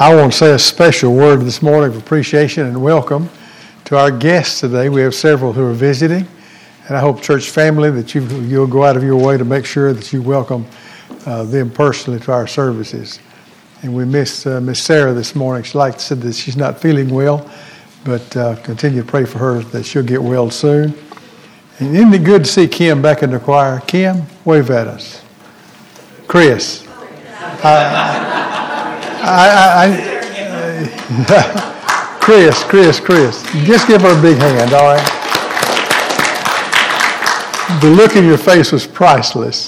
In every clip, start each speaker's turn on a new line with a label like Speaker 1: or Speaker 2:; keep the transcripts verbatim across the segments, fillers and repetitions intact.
Speaker 1: I want to say a special word this morning of appreciation and welcome to our guests today. We have several who are visiting, and I hope, church family, that you, you'll go out of your way to make sure that you welcome uh, them personally to our services. And we miss uh, Miss Sarah this morning. She like said that she's not feeling well, but uh, continue to pray for her that she'll get well soon. And isn't it good to see Kim back in the choir? Kim, wave at us. Chris. I, I, I, I, Chris, Chris, Chris. Just give her a big hand, all right? The look in your face was priceless.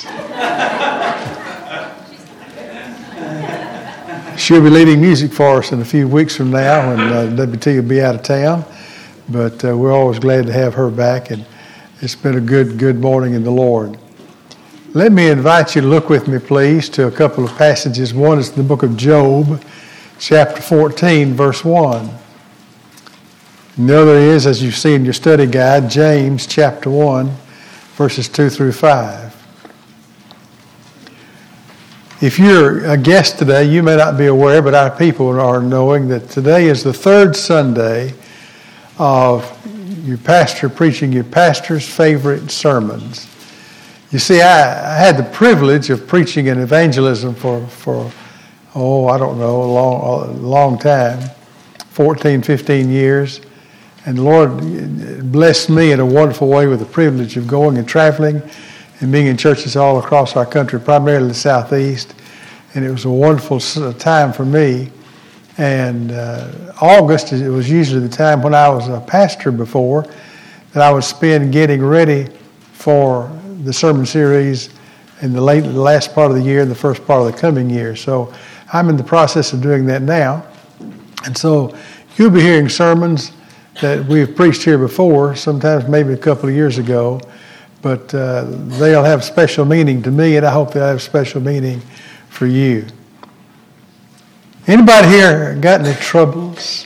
Speaker 1: She'll be leading music for us in a few weeks from now when uh, W T will be out of town. But uh, we're always glad to have her back, and it's been a good, good morning in the Lord. Let me invite you to look with me, please, to a couple of passages. One is the book of Job, chapter fourteen, verse one. And the other is, as you see in your study guide, James, chapter one, verses two through five. If you're a guest today, you may not be aware, but our people are knowing that today is the third Sunday of your pastor preaching your pastor's favorite sermons. You see, I, I had the privilege of preaching in evangelism for, for oh, I don't know, a long, a long time, fourteen, fifteen years. And the Lord blessed me in a wonderful way with the privilege of going and traveling and being in churches all across our country, primarily the Southeast. And it was a wonderful time for me. And uh, August, it was usually the time when I was a pastor before, that I would spend getting ready for the sermon series in the late, the last part of the year and the first part of the coming year. So I'm in the process of doing that now. And so you'll be hearing sermons that we've preached here before, sometimes maybe a couple of years ago, but uh, they'll have special meaning to me, and I hope they'll have special meaning for you. Anybody here got any troubles?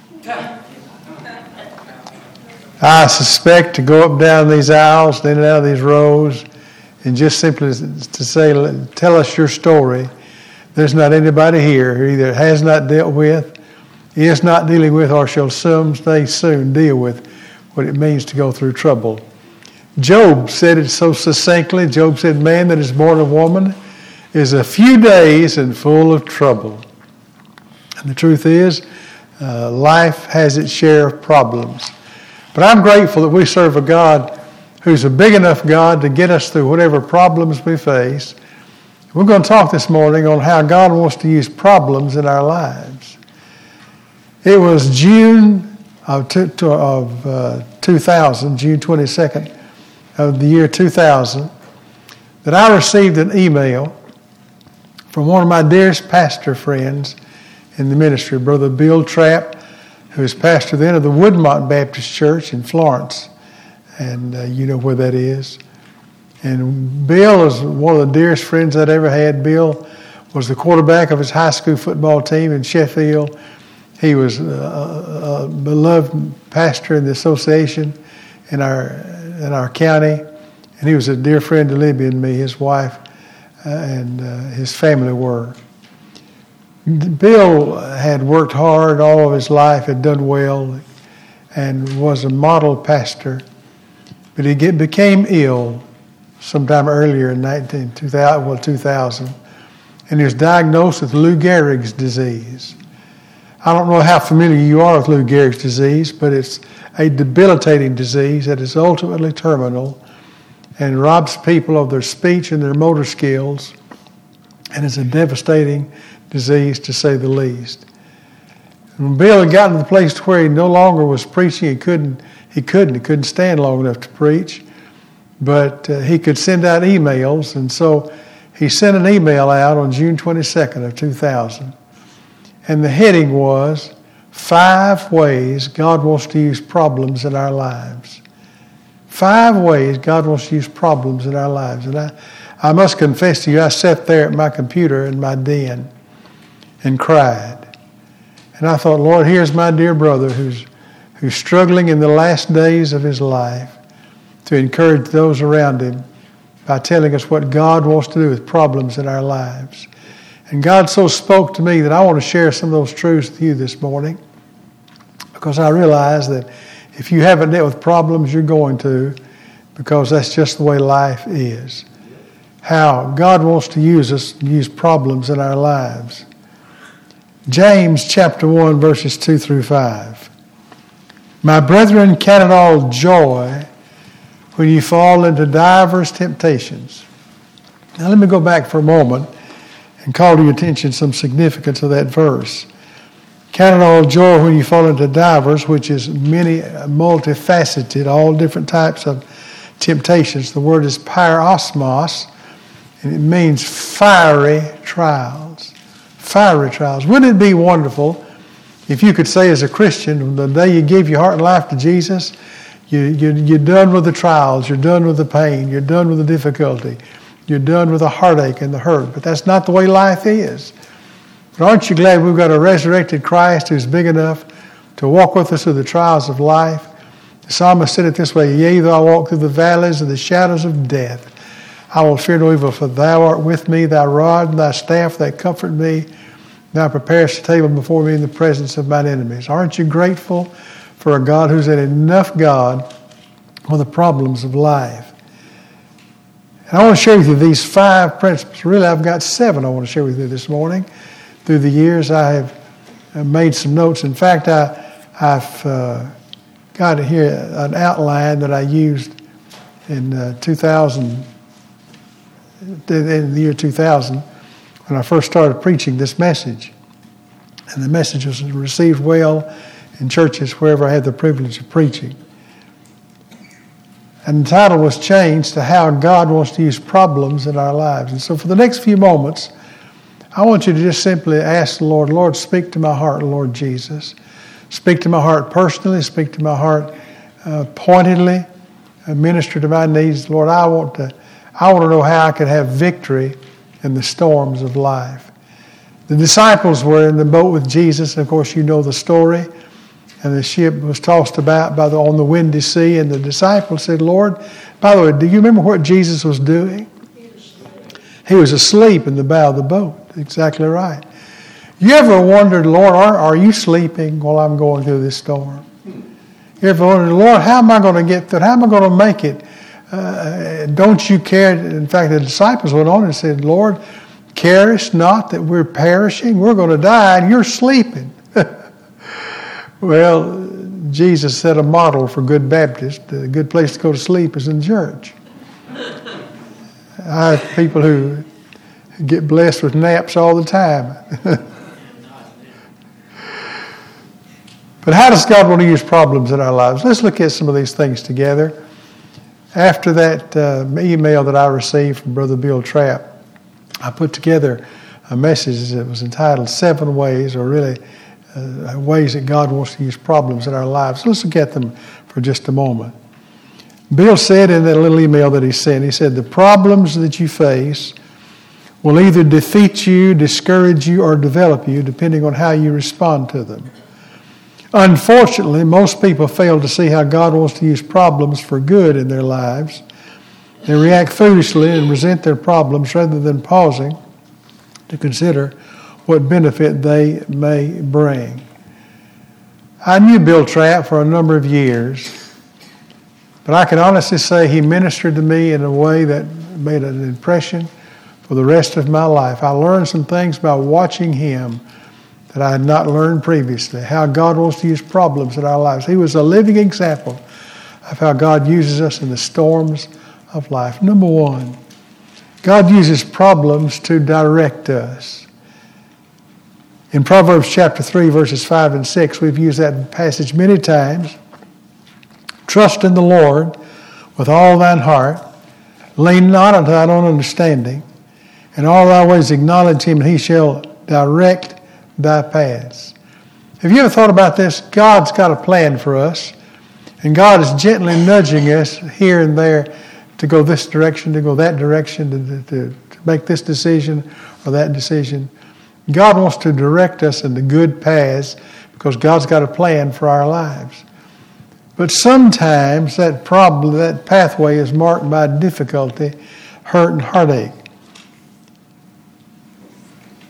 Speaker 1: I suspect to go up down these aisles, in and out of these rows, and just simply to say, tell us your story. There's not anybody here who either has not dealt with, is not dealing with, or shall someday soon deal with what it means to go through trouble. Job said it so succinctly. Job said, man that is born of woman is a few days and full of trouble. And the truth is, uh, life has its share of problems. But I'm grateful that we serve a God who's a big enough God to get us through whatever problems we face. We're going to talk this morning on how God wants to use problems in our lives. It was June of, two, of uh, two thousand, June twenty-second of the year two thousand, that I received an email from one of my dearest pastor friends in the ministry, Brother Bill Trapp, who was pastor then of the Woodmont Baptist Church in Florence. And uh, you know where that is. And Bill is one of the dearest friends I'd ever had. Bill was the quarterback of his high school football team in Sheffield. He was a, a beloved pastor in the association in our in our county. And he was a dear friend to Libby and me, his wife, uh, and uh, his family were. Bill had worked hard all of his life, had done well, and was a model pastor. But he get, became ill sometime earlier in nineteen, two thousand, well, two thousand, and he was diagnosed with Lou Gehrig's disease. I don't know how familiar you are with Lou Gehrig's disease, but it's a debilitating disease that is ultimately terminal and robs people of their speech and their motor skills, and is a devastating disease, to say the least. When Bill had gotten to the place where he no longer was preaching, he couldn't, he couldn't, he couldn't stand long enough to preach, but uh, he could send out emails, and so he sent an email out on June twenty-second of two thousand, and the heading was, Five Ways God Wants to Use Problems in Our Lives. Five ways God wants to use problems in our lives. And I, I must confess to you, I sat there at my computer in my den and cried. And I thought, Lord, here's my dear brother who's who's struggling in the last days of his life to encourage those around him by telling us what God wants to do with problems in our lives. And God so spoke to me that I want to share some of those truths with you this morning, because I realize that if you haven't dealt with problems, you're going to, because that's just the way life is. How God wants to use us, use problems in our lives. James chapter one, verses two through five. My brethren, count it all joy when you fall into divers temptations. Now let me go back for a moment and call to your attention some significance of that verse. Count it all joy when you fall into divers, which is many, multifaceted, all different types of temptations. The word is pyrosmos, and it means fiery trials. Fiery trials. Wouldn't it be wonderful if you could say as a Christian, the day you give your heart and life to Jesus, you, you, you're done with the trials, you're done with the pain, you're done with the difficulty, you're done with the heartache and the hurt. But that's not the way life is. But aren't you glad we've got a resurrected Christ who's big enough to walk with us through the trials of life? The psalmist said it this way, yea, though I walk through the valleys of the shadows of death, I will fear no evil, for thou art with me, thy rod and thy staff, they comfort me. Thou preparest a table before me in the presence of mine enemies. Aren't you grateful for a God who's an enough God for the problems of life? And I want to share with you these five principles. Really, I've got seven I want to share with you this morning. Through the years, I have made some notes. In fact, I, I've uh, got here an outline that I used in uh, two thousand, in the year two thousand, when I first started preaching this message. And the message was received well in churches wherever I had the privilege of preaching. And the title was changed to How God Wants to Use Problems in Our Lives. And so for the next few moments, I want you to just simply ask the Lord, Lord, speak to my heart, Lord Jesus. Speak to my heart personally, speak to my heart uh, pointedly, uh, minister to my needs. Lord, I want to I want to know how I can have victory in the storms of life. The disciples were in the boat with Jesus, and of course you know the story. And the ship was tossed about by the, on the windy sea, and the disciples said, Lord, by the way, do you remember what Jesus was doing? He was asleep in the bow of the boat. Exactly right. You ever wondered, Lord, are, are you sleeping while I'm going through this storm? You ever wondered, Lord, how am I going to get through it? How am I going to make it? Uh, don't you care? In fact, the disciples went on and said, Lord, carest not that we're perishing? We're going to die, and you're sleeping. Well, Jesus set a model for good Baptists. A good place to go to sleep is in church. I have people who get blessed with naps all the time. But how does God want to use problems in our lives? Let's look at some of these things together. After that uh, email that I received from Brother Bill Trapp, I put together a message that was entitled Seven Ways, or really uh, Ways that God wants to use problems in our lives. So let's look at them for just a moment. Bill said in that little email that he sent, he said, the problems that you face will either defeat you, discourage you, or develop you, depending on how you respond to them. Unfortunately, most people fail to see how God wants to use problems for good in their lives. They react foolishly and resent their problems rather than pausing to consider what benefit they may bring. I knew Bill Trapp for a number of years, but I can honestly say he ministered to me in a way that made an impression for the rest of my life. I learned some things by watching him that I had not learned previously, how God wants to use problems in our lives. He was a living example of how God uses us in the storms of life. Number one, God uses problems to direct us. In Proverbs chapter three, verses five and six, we've used that passage many times. Trust in the Lord with all thine heart. Lean not unto thine own understanding. In all thy ways acknowledge him, and he shall direct thy paths. Have you ever thought about this? God's got a plan for us, and God is gently nudging us here and there to go this direction, to go that direction, to, to, to make this decision or that decision. God wants to direct us in the good paths because God's got a plan for our lives. But sometimes that problem, that pathway is marked by difficulty, hurt, and heartache.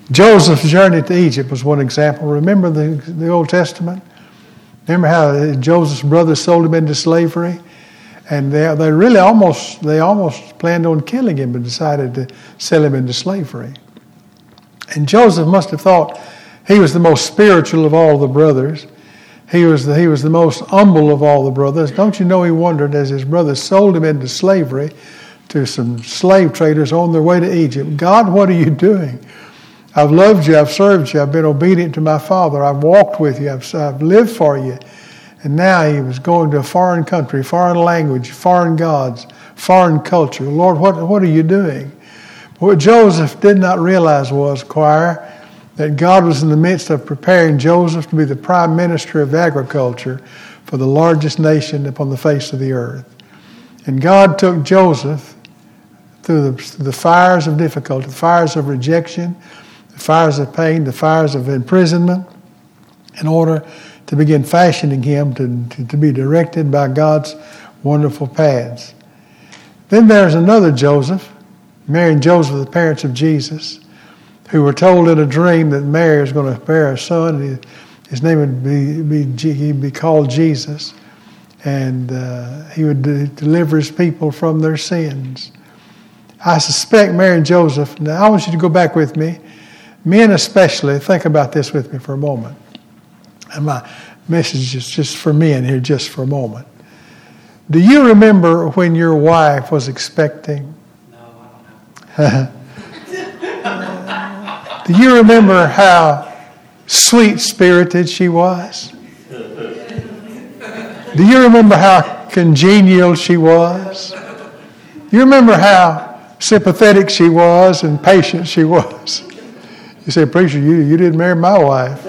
Speaker 1: Joseph's journey to Egypt was one example. Remember the, the Old Testament? Remember how Joseph's brothers sold him into slavery? And they, they really almost they almost planned on killing him, but decided to sell him into slavery. And Joseph must have thought he was the most spiritual of all the brothers. He was the, he was the most humble of all the brothers. Don't you know he wondered as his brothers sold him into slavery to some slave traders on their way to Egypt, God, what are you doing? I've loved you, I've served you, I've been obedient to my father, I've walked with you, I've, I've lived for you. And now he was going to a foreign country, foreign language, foreign gods, foreign culture. Lord, what, what are you doing? What Joseph did not realize was, choir, that God was in the midst of preparing Joseph to be the prime minister of agriculture for the largest nation upon the face of the earth. And God took Joseph through the, through the fires of difficulty, the fires of rejection, the fires of pain, the fires of imprisonment, in order to begin fashioning him to, to, to be directed by God's wonderful paths. Then there's another Joseph, Mary and Joseph, the parents of Jesus, who were told in a dream that Mary was going to bear a son, and his name would be, be, he'd be called Jesus, and uh, he would de- deliver his people from their sins. I suspect Mary and Joseph, now I want you to go back with me, men especially, think about this with me for a moment. And my message is just for men here, just for a moment. Do you remember when your wife was expecting?
Speaker 2: No, I don't know.
Speaker 1: Do you remember how sweet-spirited she was? Do you remember how congenial she was? You remember how sympathetic she was and patient she was? You say, preacher, you, you didn't marry my wife.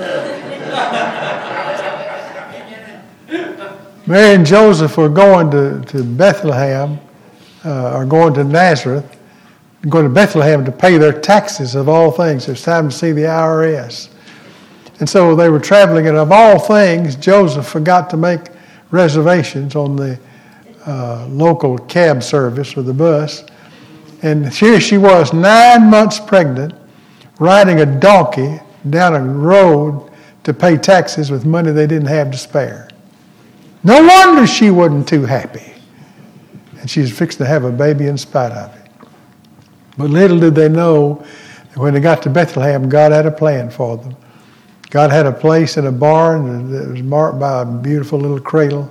Speaker 1: Mary and Joseph were going to, to Bethlehem, uh, or going to Nazareth, going to Bethlehem to pay their taxes of all things. It was time to see the I R S. And so they were traveling, and of all things, Joseph forgot to make reservations on the uh, local cab service or the bus. And here she was, nine months pregnant, riding a donkey down a road to pay taxes with money they didn't have to spare. No wonder she wasn't too happy. And she's fixing to have a baby in spite of it. But little did they know that when they got to Bethlehem, God had a plan for them. God had a place in a barn that was marked by a beautiful little cradle.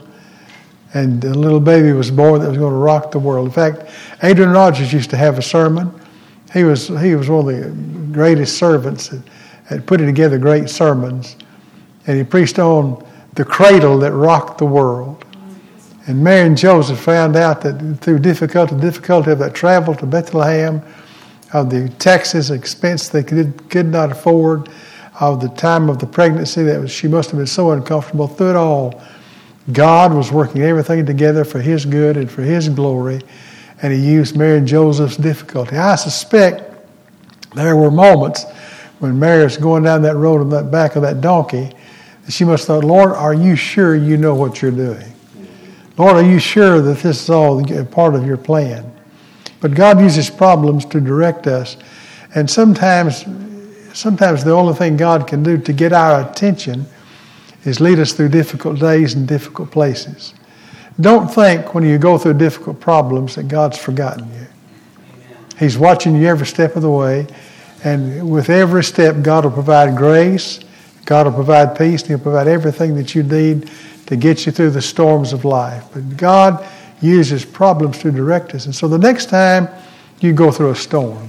Speaker 1: And a little baby was born that was going to rock the world. In fact, Adrian Rogers used to have a sermon. He was he was one of the greatest servants at, at putting together great sermons. And he preached on the cradle that rocked the world. And Mary and Joseph found out that through difficulty, difficulty of that travel to Bethlehem, of the taxes expense they could, could not afford, of the time of the pregnancy that was, she must have been so uncomfortable. Through it all, God was working everything together for His good and for His glory, and He used Mary and Joseph's difficulty. I suspect there were moments when Mary was going down that road on the back of that donkey, she must have thought, Lord, are you sure you know what you're doing? Lord, are you sure that this is all part of your plan? But God uses problems to direct us. And sometimes, sometimes the only thing God can do to get our attention is lead us through difficult days and difficult places. Don't think when you go through difficult problems that God's forgotten you. He's watching you every step of the way. And with every step, God will provide grace. God will provide peace, and He'll provide everything that you need to get you through the storms of life. But God uses problems to direct us. And so the next time you go through a storm,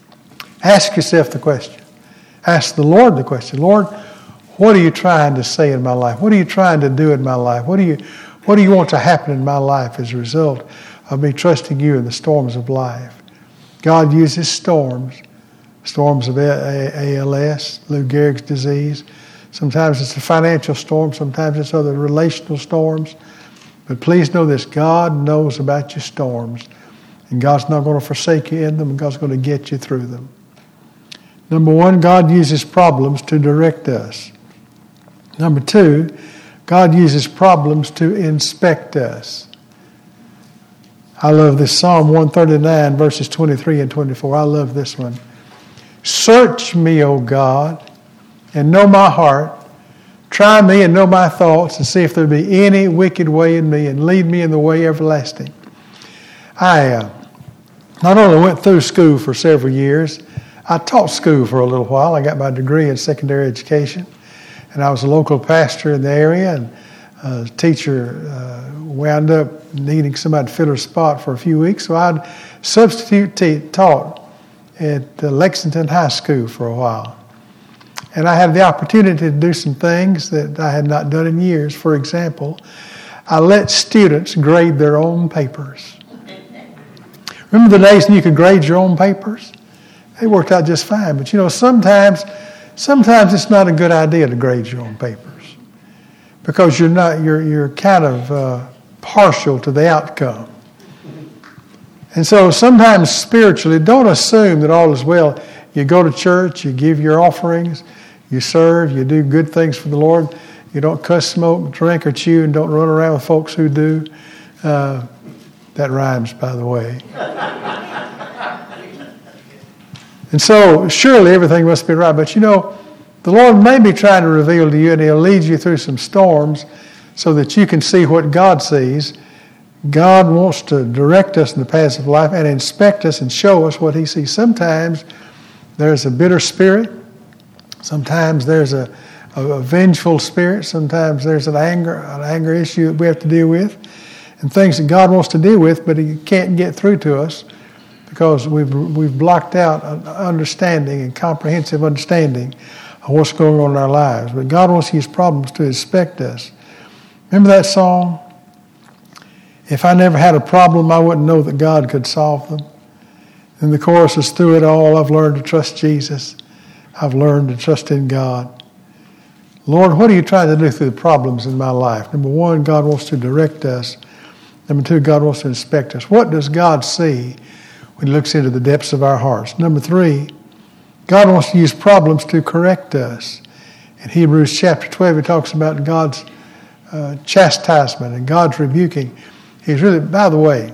Speaker 1: ask yourself the question. Ask the Lord the question. Lord, what are you trying to say in my life? What are you trying to do in my life? What do you, what do you want to happen in my life as a result of me trusting you in the storms of life? God uses storms. Storms of A L S, Lou Gehrig's disease. Sometimes it's a financial storm. Sometimes it's other relational storms. But please know this. God knows about your storms. And God's not going to forsake you in them. And God's going to get you through them. Number one, God uses problems to direct us. Number two, God uses problems to inspect us. I love this Psalm one thirty-nine, verses twenty-three and twenty-four. I love this one. Search me, O God, and know my heart. Try me and know my thoughts, and see if there be any wicked way in me, and lead me in the way everlasting. I uh, not only went through school for several years, I taught school for a little while. I got my degree in secondary education, and I was a local pastor in the area, and a teacher uh, wound up needing somebody to fill her spot for a few weeks, so I'd substitute t- taught at uh, Lexington High School for a while. And I had the opportunity to do some things that I had not done in years. For example, I let students grade their own papers. Remember the days when you could grade your own papers? They worked out just fine. But you know, sometimes, sometimes it's not a good idea to grade your own papers because you're not, you're you're kind of uh, partial to the outcome. And so sometimes spiritually, don't assume that all is well. You go to church, you give your offerings, you serve, you do good things for the Lord. You don't cuss, smoke, drink, or chew, and don't run around with folks who do. Uh, that rhymes, by the way. And so surely everything must be right. But you know, the Lord may be trying to reveal to you, and He'll lead you through some storms so that you can see what God sees. God wants to direct us in the paths of life and inspect us and show us what He sees. Sometimes there's a bitter spirit. Sometimes there's a, a, a vengeful spirit. Sometimes there's an anger, an anger issue that we have to deal with, and things that God wants to deal with, but He can't get through to us because we've we've blocked out an understanding and comprehensive understanding of what's going on in our lives. But God wants His problems to inspect us. Remember that song? If I never had a problem, I wouldn't know that God could solve them. And the chorus is, through it all, I've learned to trust Jesus. I've learned to trust in God. Lord, what are you trying to do through the problems in my life? Number one, God wants to direct us. Number two, God wants to inspect us. What does God see when He looks into the depths of our hearts? Number three, God wants to use problems to correct us. In Hebrews chapter twelve, He talks about God's uh, chastisement and God's rebuking. He's really, by the way,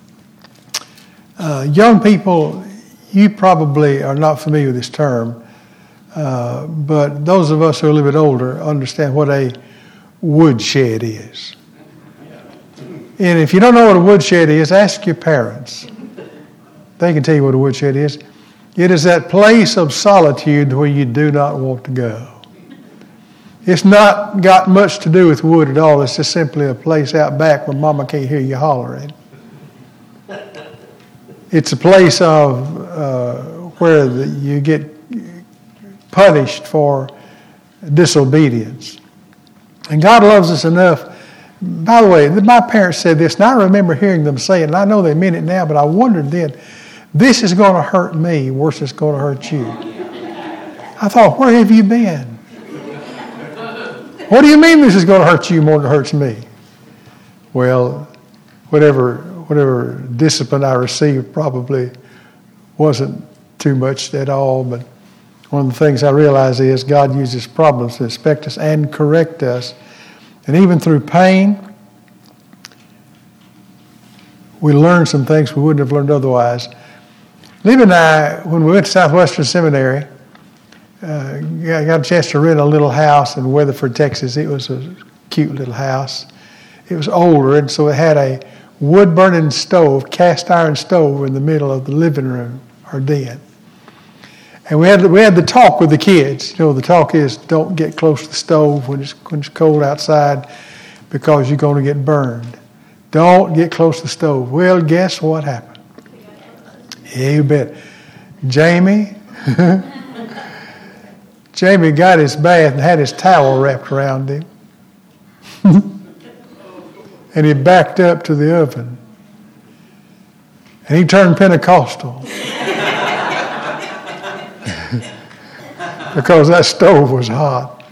Speaker 1: uh, young people, you probably are not familiar with this term, uh, but those of us who are a little bit older understand what a woodshed is. And if you don't know what a woodshed is, ask your parents. They can tell you what a woodshed is. It is that place of solitude where you do not want to go. It's not got much to do with wood at all. It's just simply a place out back where Mama can't hear you hollering. It's a place of uh, where the, you get punished for disobedience. And God loves us enough. By the way, my parents said this, and I remember hearing them say it, and I know they meant it now, but I wondered then, this is going to hurt me worse than it's going to hurt you. I thought, where have you been? What do you mean this is going to hurt you more than it hurts me? Well, whatever whatever discipline I received probably wasn't too much at all, but one of the things I realize is God uses problems to inspect us and correct us. And even through pain, we learn some things we wouldn't have learned otherwise. Lee and I, when we went to Southwestern Seminary, uh, I got a chance to rent a little house in Weatherford, Texas. It was a cute little house. It was older, and so it had a wood-burning stove, cast iron stove in the middle of the living room or den. And we had we had the talk with the kids. You know, the talk is don't get close to the stove when it's when it's cold outside because you're going to get burned. Don't get close to the stove. Well, guess what happened? Yeah, you bet. Jamie, Jamie got his bath and had his towel wrapped around him. And he backed up to the oven. And he turned Pentecostal. Because that stove was hot.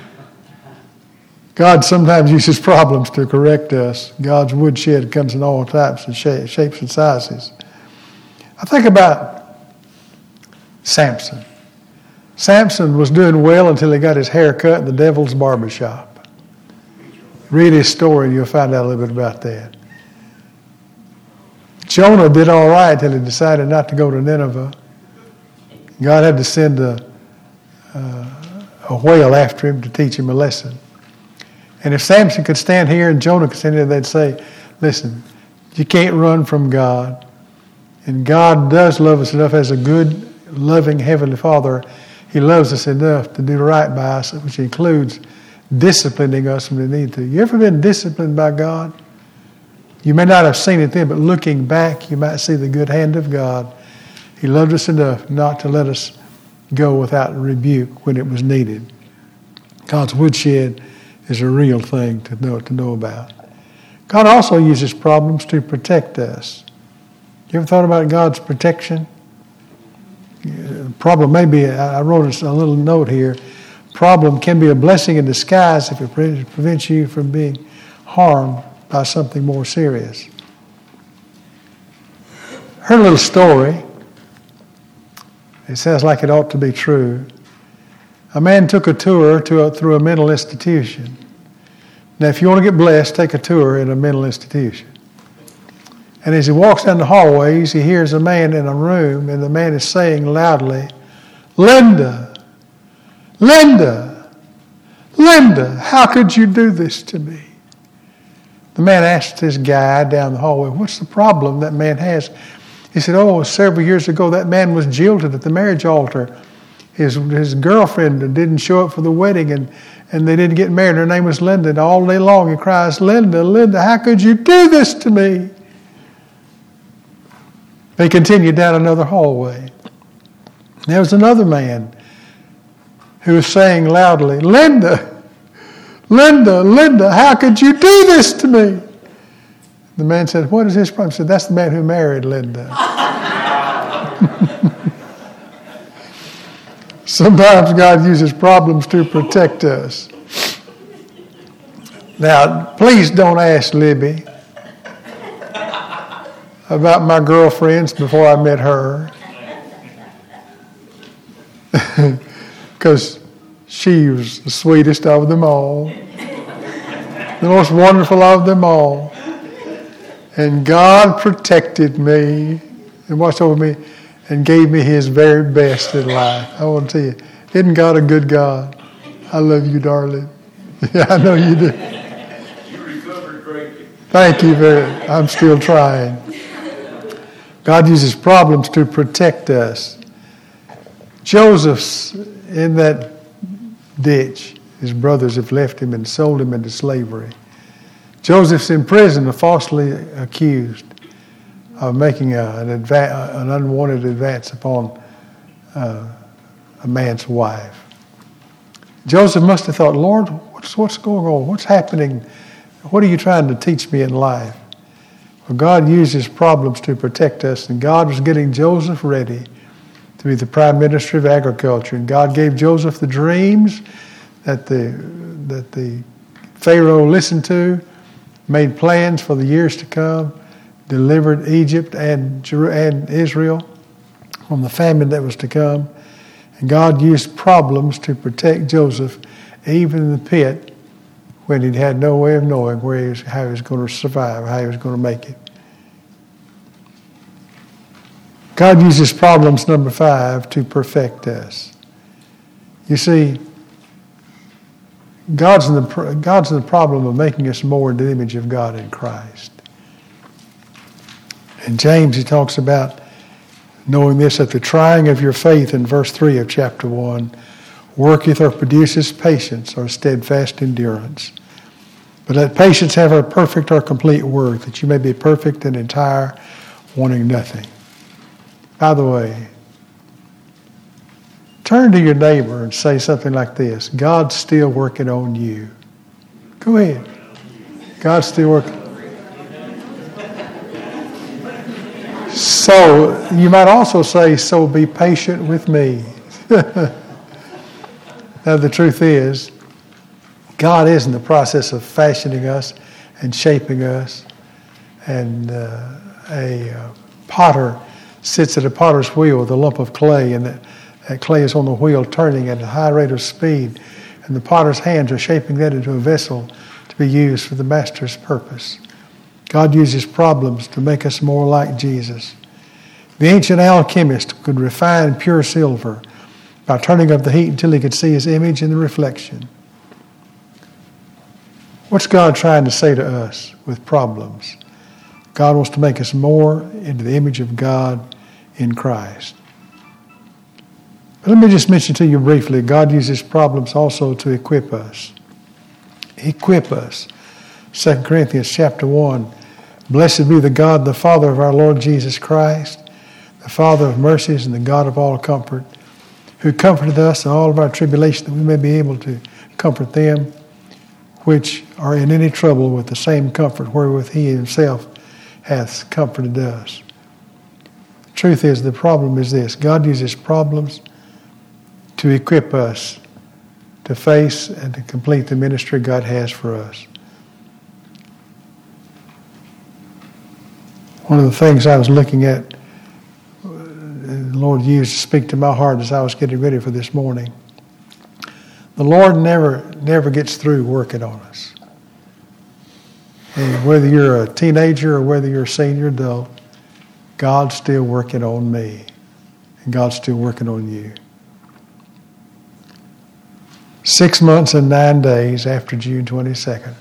Speaker 1: God sometimes uses problems to correct us. God's woodshed comes in all types and shapes and sizes. I think about Samson. Samson was doing well until he got his hair cut in the devil's barbershop. Read his story and you'll find out a little bit about that. Jonah did all right until he decided not to go to Nineveh. God had to send a, uh, a whale after him to teach him a lesson. And if Samson could stand here and Jonah could stand here, they'd say, listen, you can't run from God. And God does love us enough as a good, loving Heavenly Father. He loves us enough to do right by us, which includes disciplining us when we need to. You ever been disciplined by God? You may not have seen it then, but looking back, you might see the good hand of God. He loved us enough not to let us go without rebuke when it was needed. God's woodshed is a real thing to know, to know about. God also uses problems to protect us. You ever thought about God's protection? Problem may be, I wrote a little note here, problem can be a blessing in disguise if it prevents you from being harmed by something more serious. Heard a little story. It sounds like it ought to be true. A man took a tour to a, through a mental institution. Now, if you want to get blessed, take a tour in a mental institution. And as he walks down the hallways, he hears a man in a room, and the man is saying loudly, Linda, Linda, Linda, how could you do this to me? The man asked this guy down the hallway, what's the problem that man has? He said, oh, several years ago, that man was jilted at the marriage altar. His his girlfriend didn't show up for the wedding, and, and they didn't get married. Her name was Linda, and all day long he cries, Linda, Linda, how could you do this to me? They continued down another hallway. There was another man who was saying loudly, Linda, Linda, Linda, how could you do this to me? The man said, what is his problem? He said, that's the man who married Linda. Sometimes God uses problems to protect us. Now, please don't ask Libby about my girlfriends before I met her. Because she was the sweetest of them all. The most wonderful of them all. And God protected me and watched over me and gave me His very best in life. I want to tell you, isn't God a good God? I love you, darling. Yeah, I know you do.
Speaker 2: You recovered greatly.
Speaker 1: Thank you very much. I'm still trying. God uses problems to protect us. Joseph's in that ditch. His brothers have left him and sold him into slavery. Joseph's in prison, falsely accused of making a, an, adva- an unwanted advance upon uh, a man's wife. Joseph must have thought, Lord, what's, what's going on? What's happening? What are you trying to teach me in life? Well, God uses problems to protect us, and God was getting Joseph ready to be the prime minister of agriculture. And God gave Joseph the dreams that the that the Pharaoh listened to, made plans for the years to come, delivered Egypt and, and Israel from the famine that was to come. And God used problems to protect Joseph, even in the pit, when he had no way of knowing where he was, how he was going to survive, how he was going to make it. God uses problems, number five, to perfect us. You see, God's in the God's in the problem of making us more in the image of God in Christ. In James, he talks about knowing this, that the trying of your faith in verse three of chapter one worketh or produces patience or steadfast endurance. But let patience have her perfect or complete work, that you may be perfect and entire, wanting nothing. By the way, turn to your neighbor and say something like this: God's still working on you. Go ahead. God's still working. So, you might also say, so be patient with me. Now, the truth is, God is in the process of fashioning us and shaping us. And uh, a uh, potter sits at a potter's wheel with a lump of clay, and that, that clay is on the wheel turning at a high rate of speed. And the potter's hands are shaping that into a vessel to be used for the master's purpose. God uses problems to make us more like Jesus. The ancient alchemist could refine pure silver by turning up the heat until he could see his image in the reflection. What's God trying to say to us with problems? God wants to make us more into the image of God in Christ. But let me just mention to you briefly, God uses problems also to equip us. Equip us. Second Corinthians chapter one. Blessed be the God, the Father of our Lord Jesus Christ, the Father of mercies and the God of all comfort, who comforted us in all of our tribulation, that we may be able to comfort them which are in any trouble with the same comfort wherewith he himself hath comforted us. The truth is, the problem is this: God uses problems to equip us to face and to complete the ministry God has for us. One of the things I was looking at, the Lord used to speak to my heart as I was getting ready for this morning. The Lord never, never gets through working on us. And whether you're a teenager or whether you're a senior adult, God's still working on me. And God's still working on you. Six months and nine days after June twenty-second,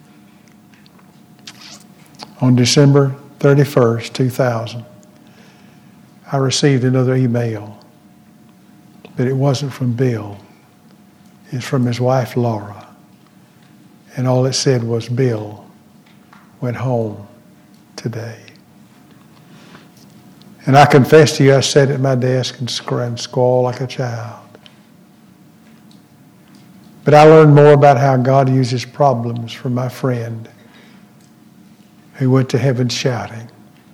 Speaker 1: on December thirty-first, two thousand, I received another email. But it wasn't from Bill. It's from his wife, Laura. And all it said was, Bill went home today. And I confess to you, I sat at my desk and squalled like a child. But I learned more about how God uses problems from my friend who went to heaven shouting,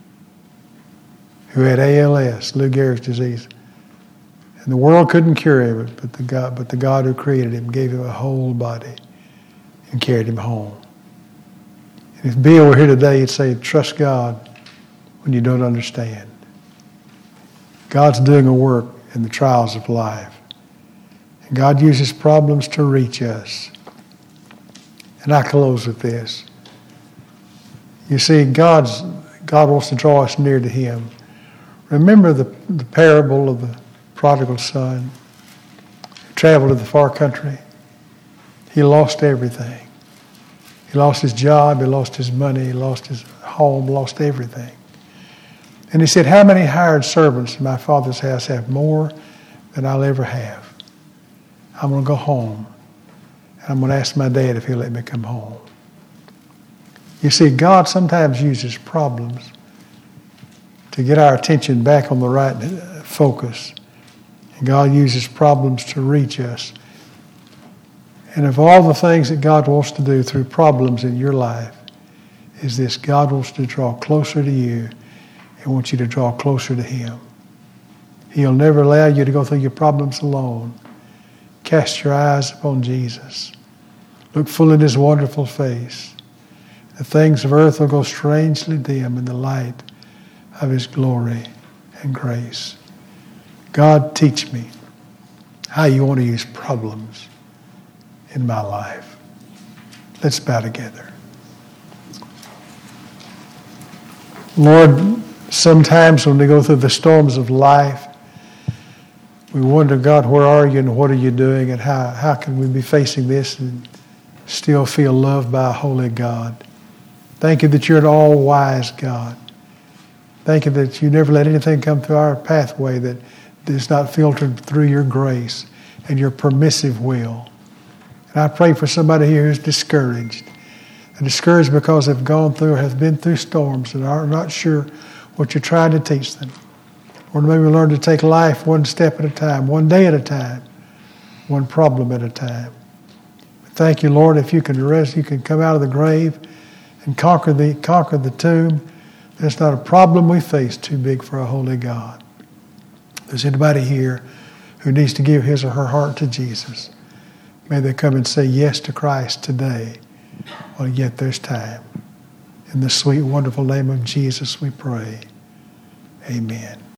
Speaker 1: who had A L S, Lou Gehrig's disease. And the world couldn't cure him, but the God, but the God who created him gave him a whole body and carried him home. And if Bill were here today, he'd say, trust God when you don't understand. God's doing a work in the trials of life. And God uses problems to reach us. And I close with this. You see, God's, God wants to draw us near to him. Remember the, the parable of the prodigal son who traveled to the far country. He lost everything. He lost his job, he lost his money, he lost his home, lost everything. And he said, how many hired servants in my father's house have more than I'll ever have? I'm going to go home, and I'm going to ask my dad if he'll let me come home. You see, God sometimes uses problems to get our attention back on the right focus. And God uses problems to reach us. And of all the things that God wants to do through problems in your life is this: God wants to draw closer to you and wants you to draw closer to him. He'll never allow you to go through your problems alone. Cast your eyes upon Jesus. Look full in his wonderful face. The things of earth will go strangely dim in the light of his glory and grace. God, teach me how you want to use problems in my life. Let's bow together. Lord, sometimes when we go through the storms of life, we wonder, God, where are you and what are you doing, and how, how can we be facing this and still feel loved by a holy God? Thank you that you're an all-wise God. Thank you that you never let anything come through our pathway that is not filtered through your grace and your permissive will. And I pray for somebody here who's discouraged. And discouraged because they've gone through or have been through storms and are not sure what you're trying to teach them. Or maybe learn to take life one step at a time, one day at a time, one problem at a time. But thank you, Lord, if you can rest, you can come out of the grave and conquer the conquer the tomb. There's not a problem we face too big for a holy God. If there's anybody here who needs to give his or her heart to Jesus, may they come and say yes to Christ today, while yet there's time. In the sweet, wonderful name of Jesus we pray. Amen.